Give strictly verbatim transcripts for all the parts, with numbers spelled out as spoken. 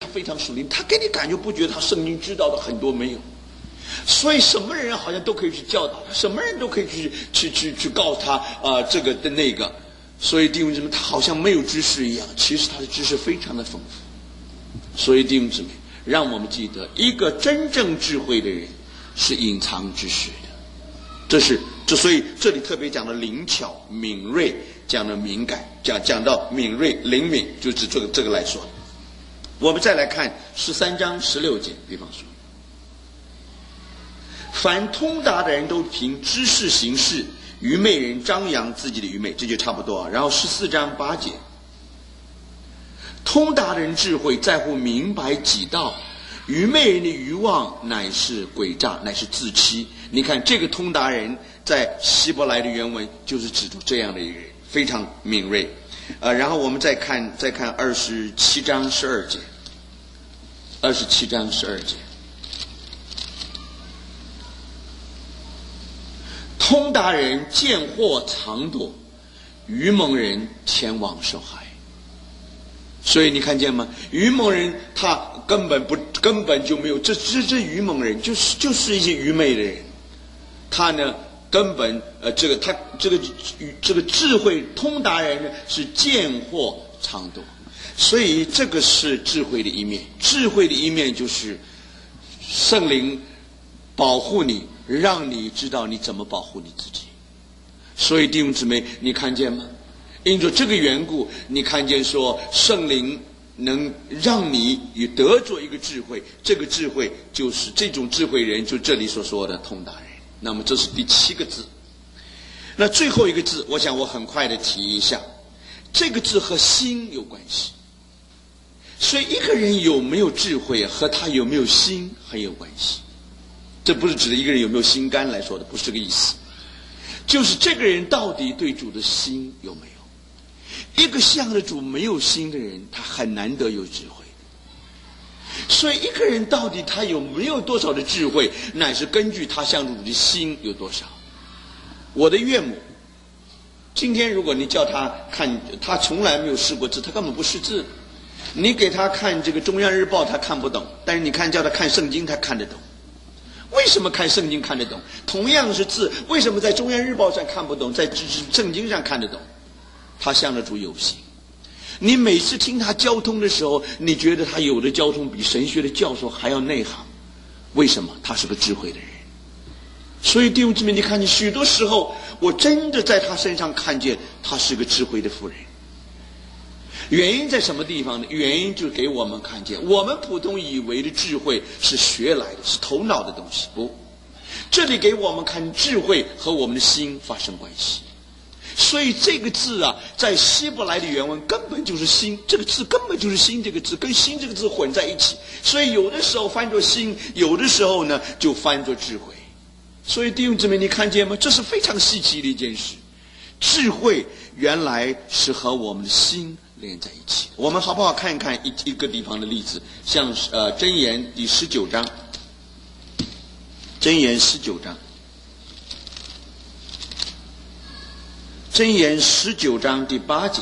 非常属灵，他给你感觉不觉得他圣经知道的很多没有？所以什么人好像都可以去教导他，什么人都可以去去去去告诉他啊、呃、这个的那个。所以弟兄姊妹，他好像没有知识一样，其实他的知识非常的丰富。所以弟兄姊妹，让我们记得，一个真正智慧的人是隐藏知识的。这是这，所以这里特别讲的灵巧、敏锐，讲的敏感，讲讲到敏锐、灵敏，就指这个这个来说。我们再来看十三章十六节，比方说，凡通达的人都凭知识行事，愚昧人张扬自己的愚昧，这就差不多啊。然后十四章八节，通达的人智慧在乎明白己道，愚昧人的愚妄乃是诡诈，乃是自欺。你看这个通达人在希伯来的原文就是指出这样的一个人，非常敏锐。呃，然后我们再看再看二十七章十二节，二十七章十二节，通达人见祸藏躲，愚蒙人前往受害。所以你看见吗？愚蒙人他根本不根本就没有，这这这愚蒙人就是就是一些愚昧的人，他呢根本呃这个他这个这个智慧通达人呢是见祸藏躲，所以这个是智慧的一面。智慧的一面就是圣灵保护你，让你知道你怎么保护你自己。所以弟兄姊妹，你看见吗？因着这个缘故，你看见说圣灵能让你与得着一个智慧，这个智慧就是这种智慧人，就这里所说的通达人。那么这是第七个字。那最后一个字，我想我很快的提一下，这个字和心有关系。所以一个人有没有智慧和他有没有心很有关系。这不是指的一个人有没有心肝来说的，不是这个意思，就是这个人到底对主的心有没有。一个向着主没有心的人，他很难得有智慧。所以一个人到底他有没有多少的智慧，乃是根据他向着主的心有多少。我的岳母，今天如果你叫他看，他从来没有识过字，他根本不识字。你给他看这个中央日报，他看不懂，但是你看叫他看圣经，他看得懂。为什么看圣经看得懂？同样是字，为什么在中央日报上看不懂，在圣经上看得懂？他向着主有心。你每次听他交通的时候，你觉得他有的交通比神学的教授还要内行。为什么？他是个智慧的人。所以弟兄姊妹，你看见许多时候我真的在他身上看见他是个智慧的妇人。原因在什么地方呢？原因就是给我们看见，我们普通以为的智慧是学来的，是头脑的东西。不，这里给我们看智慧和我们的心发生关系。所以这个字啊，在希伯来的原文根本就是心，这个字根本就是心这个字，跟心这个字混在一起。所以有的时候翻作心，有的时候呢就翻作智慧。所以弟兄姊妹，你看见吗？这是非常稀奇的一件事。智慧原来是和我们的心连在一起。我们好不好看一看一一个地方的例子？像呃箴言第十九章，箴言十九章。箴言十九章第八节，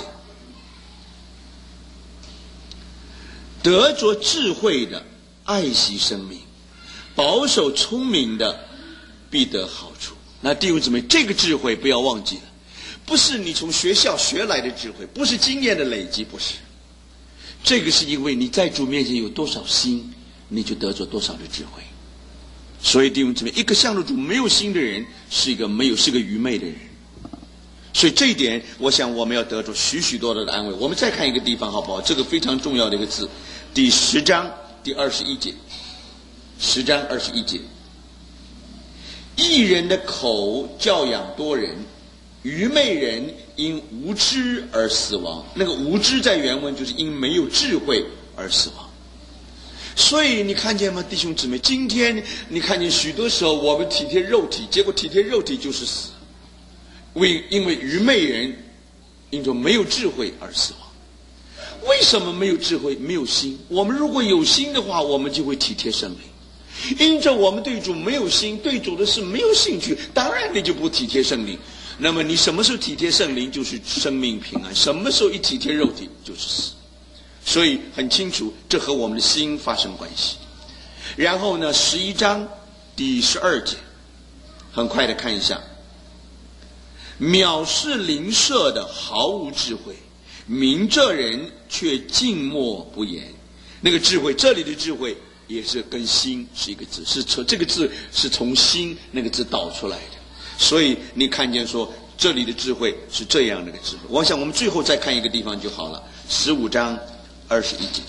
得着智慧的爱惜生命，保守聪明的必得好处。那弟兄姊妹，这个智慧不要忘记了，不是你从学校学来的智慧，不是经验的累积，不是。这个是因为你在主面前有多少心，你就得着多少的智慧。所以弟兄姊妹，一个向着主没有心的人，是一个没有是个愚昧的人。所以这一点，我想我们要得着许许多多的安慰。我们再看一个地方好不好？这个非常重要的一个字，第十章第二十一节，十章二十一节，义人的口教养多人，愚昧人因无知而死亡。那个无知在原文就是因没有智慧而死亡。所以你看见吗，弟兄姊妹？今天你看见许多时候我们体贴肉体，结果体贴肉体就是死。为因为愚昧人因着没有智慧而死亡。为什么没有智慧？没有心。我们如果有心的话，我们就会体贴圣灵。因着我们对主没有心，对主的事没有兴趣，当然你就不体贴圣灵。那么你什么时候体贴圣灵，就是生命平安；什么时候一体贴肉体，就是死。 所以很清楚，这和我们的心发生关系。然后呢，十一章第十二节，很快的看一下，藐视邻舍的毫无智慧，明这人却静默不言。那个智慧，这里的智慧也是跟心是一个字，是从这个字是从心那个字导出来的。所以你看见说这里的智慧是这样的一个智慧。我想我们最后再看一个地方就好了，十五章二十一节。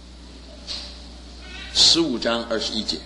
十五章二十一节，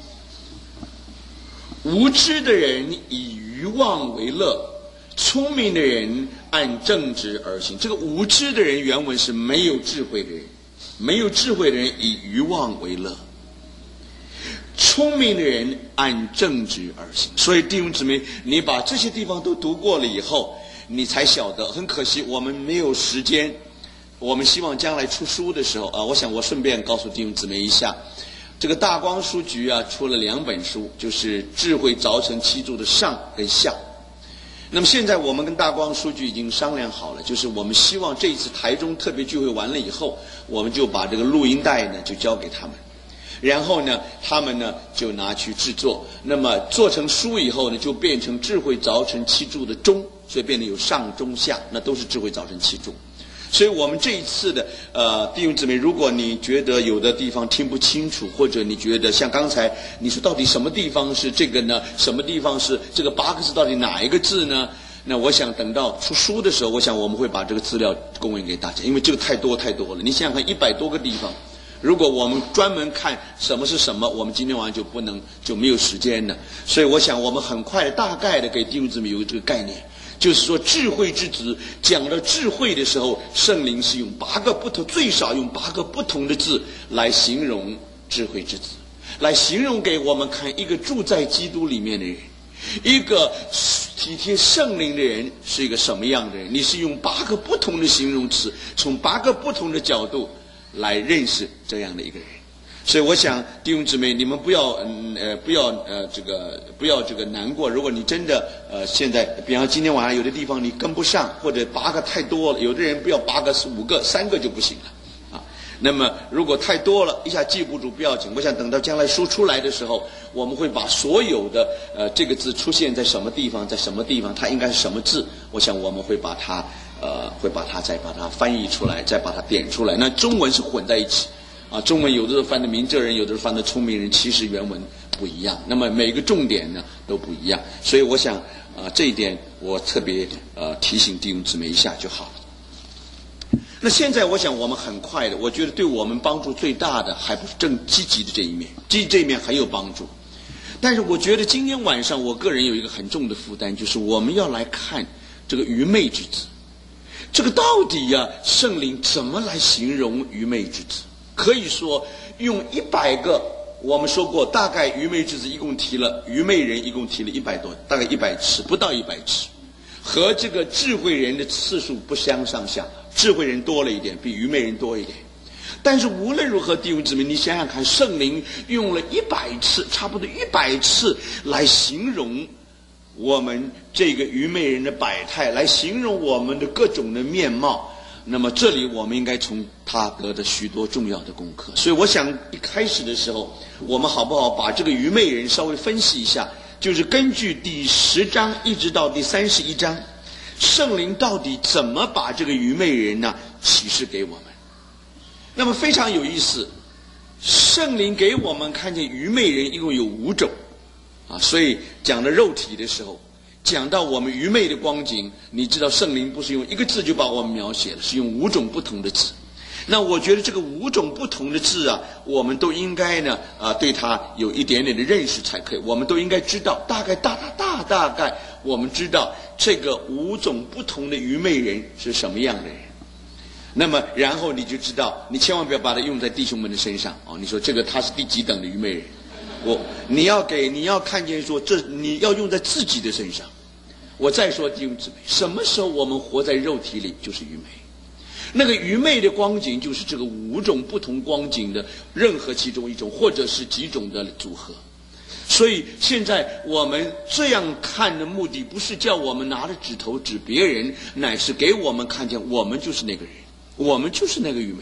无知的人以愚妄为乐，聪明的人按正直而行。这个无知的人原文是没有智慧的人，没有智慧的人以愚妄为乐，聪明的人按正直而行。所以弟兄姊妹，你把这些地方都读过了以后，你才晓得。很可惜我们没有时间，我们希望将来出书的时候啊，我想我顺便告诉弟兄姊妹一下，这个大光书局啊出了两本书，就是智慧凿成七柱的上跟下。那么现在我们跟大光书局已经商量好了，就是我们希望这一次台中特别聚会完了以后，我们就把这个录音带呢就交给他们，然后呢他们呢就拿去制作，那么做成书以后呢就变成智慧凿成七柱的中，所以变得有上中下，那都是智慧凿成七柱。所以我们这一次的呃弟兄姊妹，如果你觉得有的地方听不清楚，或者你觉得像刚才你说到底什么地方是这个呢，什么地方是这个八个字到底哪一个字呢，那我想等到出书的时候，我想我们会把这个资料供应给大家，因为这个太多太多了。你想想看，一百多个地方，如果我们专门看什么是什么，我们今天晚上就不能就没有时间了。所以我想我们很快大概的给弟兄姊妹有这个概念，就是说智慧之子讲到智慧的时候，圣灵是用八个不同，最少用八个不同的字来形容智慧之子，来形容给我们看一个住在基督里面的人，一个体贴圣灵的人是一个什么样的人。你是用八个不同的形容词，从八个不同的角度来认识这样的一个人。所以我想弟兄姊妹，你们不要嗯呃不要呃这个不要这个难过。如果你真的呃现在，比方今天晚上有的地方你跟不上，或者八个太多了，有的人不要八个是五个，三个就不行了啊。那么如果太多了，一下记不住不要紧。我想等到将来书出来的时候，我们会把所有的呃这个字出现在什么地方，在什么地方，它应该是什么字，我想我们会把它呃会把它再把它翻译出来，再把它点出来。那中文是混在一起。啊，中文有的时候翻的明哲人，有的时候翻的聪明人，其实原文不一样。那么每个重点呢都不一样，所以我想啊、呃、这一点我特别呃提醒弟兄姊妹一下就好了。那现在我想我们很快的，我觉得对我们帮助最大的还不是正积极的这一面，积极这一面很有帮助。但是我觉得今天晚上我个人有一个很重的负担，就是我们要来看这个愚昧之子，这个到底呀、啊、圣灵怎么来形容愚昧之子？可以说用一百个，我们说过大概愚昧之子一共提了，愚昧人一共提了一百多，大概一百次，不到一百次，和这个智慧人的次数不相上下，智慧人多了一点，比愚昧人多一点。但是无论如何弟兄姊妹，你想想看，圣灵用了一百次，差不多一百次来形容我们这个愚昧人的百态，来形容我们的各种的面貌，那么这里我们应该从他得的许多重要的功课。所以我想一开始的时候，我们好不好把这个愚昧人稍微分析一下，就是根据第十章一直到第三十一章，圣灵到底怎么把这个愚昧人呢启示给我们。那么非常有意思，圣灵给我们看见愚昧人一共有五种啊，所以讲到肉体的时候，讲到我们愚昧的光景，你知道圣灵不是用一个字就把我们描写了，是用五种不同的字。那我觉得这个五种不同的字啊，我们都应该呢啊对它有一点点的认识才可以。我们都应该知道，大概大大大大概我们知道这个五种不同的愚昧人是什么样的人。那么然后你就知道，你千万不要把它用在弟兄们的身上哦。你说这个他是第几等的愚昧人？我你要给你要看见说，这你要用在自己的身上。我再说弟兄姊妹，什么时候我们活在肉体里就是愚昧？那个愚昧的光景就是这个五种不同光景的任何其中一种，或者是几种的组合。所以现在我们这样看的目的，不是叫我们拿着指头指别人，乃是给我们看见我们就是那个人，我们就是那个愚昧人。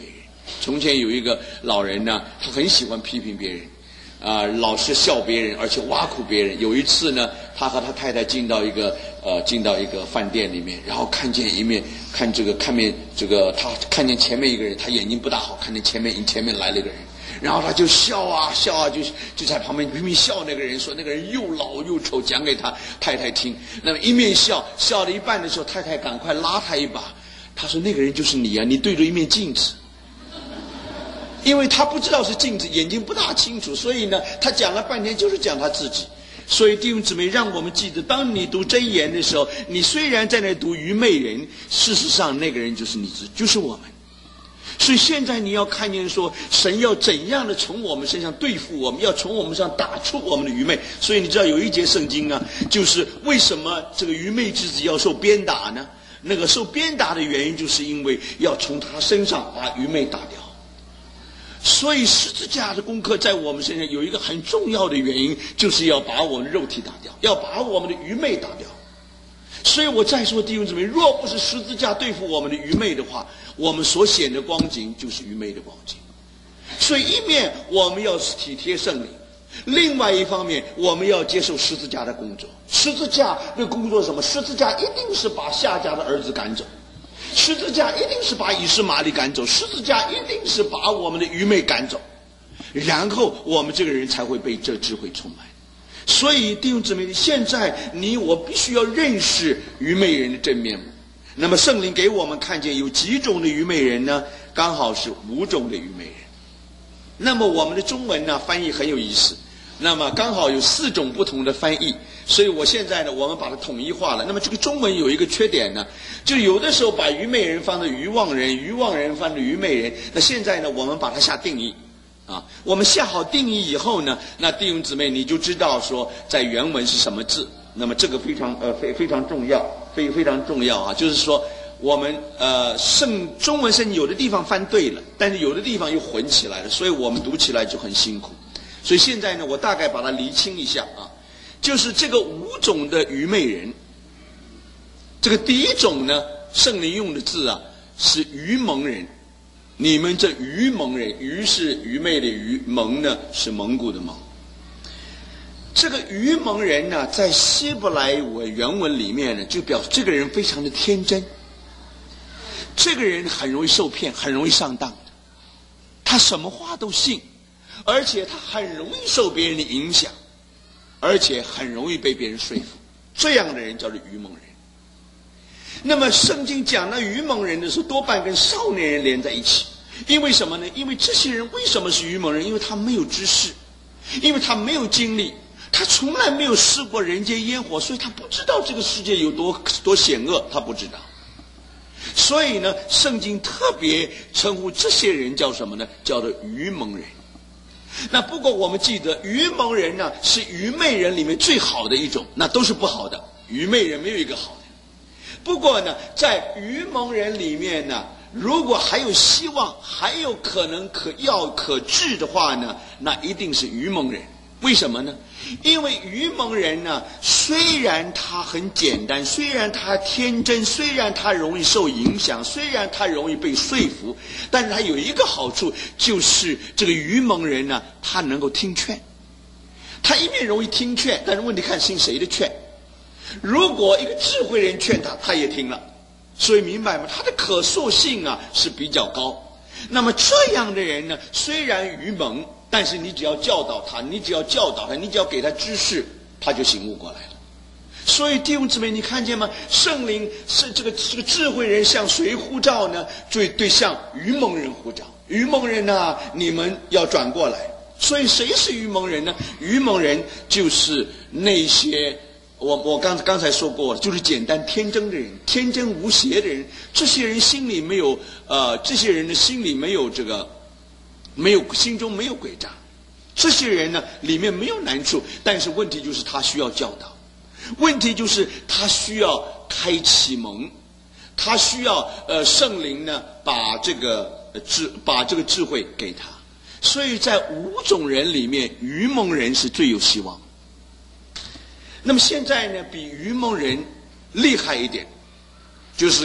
从前有一个老人呢，他很喜欢批评别人，啊、呃，老是笑别人，而且挖苦别人。有一次呢，他和他太太进到一个呃进到一个饭店里面，然后看见一面看这个看面这个他看见前面一个人，他眼睛不大好，看见前面前面来了一个人，然后他就笑啊笑啊，就就在旁边拼命笑那个人，说那个人又老又丑，讲给他太太听。那么一面笑笑到一半的时候，太太赶快拉他一把，他说那个人就是你啊，你对着一面镜子。因为他不知道是镜子，眼睛不大清楚，所以呢，他讲了半天就是讲他自己。所以弟兄姊妹，让我们记得，当你读箴言的时候，你虽然在那读愚昧人，事实上那个人就是你自己，就是我们。所以现在你要看见说，神要怎样的从我们身上对付我们，要从我们身上打出我们的愚昧。所以你知道有一节圣经啊，就是为什么这个愚昧之子要受鞭打呢？那个受鞭打的原因，就是因为要从他身上把愚昧打掉。所以十字架的功课在我们身上有一个很重要的原因，就是要把我们的肉体打掉，要把我们的愚昧打掉。所以我再说弟兄姊妹，若不是十字架对付我们的愚昧的话，我们所显的光景就是愚昧的光景。所以一面我们要体贴圣灵，另外一方面我们要接受十字架的工作。十字架的工作是什么？十字架一定是把夏甲的儿子赶走，十字架一定是把以实玛利赶走，十字架一定是把我们的愚昧赶走，然后我们这个人才会被这智慧充满。所以弟兄姊妹，现在你我必须要认识愚昧人的真面目。那么圣灵给我们看见有几种的愚昧人呢？刚好是五种的愚昧人。那么我们的中文呢翻译很有意思，那么刚好有四种不同的翻译，所以我现在呢我们把它统一化了。那么这个中文有一个缺点呢，就有的时候把愚昧人放在愚妄人，愚妄人放在愚昧人。那现在呢我们把它下定义啊，我们下好定义以后呢，那弟兄姊妹你就知道说在原文是什么字。那么这个非常呃非非常重要，非非常重要啊，就是说我们呃圣中文圣经有的地方翻对了，但是有的地方又混起来了，所以我们读起来就很辛苦。所以现在呢我大概把它厘清一下啊，就是这个五种的愚昧人。这个第一种呢，圣灵用的字啊是愚蒙人。你们这愚蒙人，愚是愚昧的愚，蒙呢是蒙古的蒙。这个愚蒙人呢，在希伯来文原文里面呢，就表示这个人非常的天真，这个人很容易受骗，很容易上当的，他什么话都信，而且他很容易受别人的影响，而且很容易被别人说服。这样的人叫做愚蒙人。那么圣经讲到愚蒙人的时候，多半跟少年人连在一起。因为什么呢？因为这些人为什么是愚蒙人？因为他没有知识，因为他没有经历，他从来没有试过人间烟火，所以他不知道这个世界有多多险恶，他不知道。所以呢，圣经特别称呼这些人叫什么呢？叫做愚蒙人。那不过我们记得，愚蒙人呢是愚昧人里面最好的一种，那都是不好的，愚昧人没有一个好的。不过呢，在愚蒙人里面呢，如果还有希望，还有可能可药可治的话呢，那一定是愚蒙人。为什么呢？因为愚蒙人呢，虽然他很简单，虽然他天真，虽然他容易受影响，虽然他容易被说服，但是他有一个好处，就是这个愚蒙人呢，他能够听劝。他一面容易听劝，但是问题看听谁的劝。如果一个智慧人劝他，他也听了，所以明白吗？他的可塑性啊是比较高。那么这样的人呢，虽然愚蒙，但是你只要教导他，你只要教导他，你只要给他知识，他就醒悟过来了。所以弟兄姊妹，你看见吗？圣灵是这个这个智慧人向谁呼召呢？对对，向愚蒙人呼召。愚蒙人啊，你们要转过来。所以谁是愚蒙人呢？愚蒙人就是那些我我刚刚才说过，就是简单天真的人，天真无邪的人。这些人心里没有呃，这些人的心里没有这个，没有心中没有诡诈。这些人呢，里面没有难处，但是问题就是他需要教导，问题就是他需要开启蒙，他需要呃圣灵呢把这个智把这个智慧给他。所以在五种人里面，愚蒙人是最有希望。那么现在呢，比愚蒙人厉害一点，就是